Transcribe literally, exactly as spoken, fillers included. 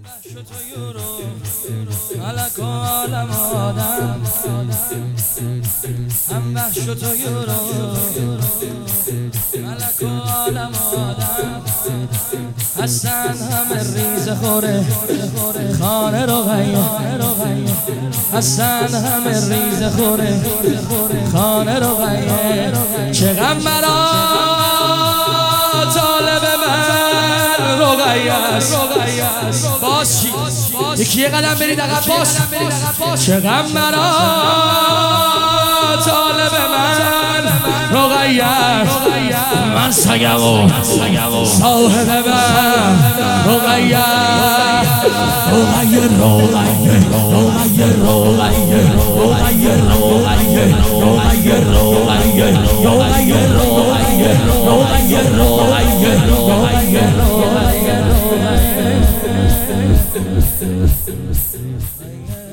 شد تو یورو ملک و عالم آدم هم وحش تو یورو ملک و عالم آدم هستن همه ریز خوره خانه رو غیر هستن همه ریز خوره خانه رو غیر چه غم مرا طالب من رقیس باز چی یکی یه قدم برید عقب باز چه غم مرا طالب من رقیس من سگم و صاحب من رقیس رقیس رقیس رقیس رقیس رقیس رقیس رقیس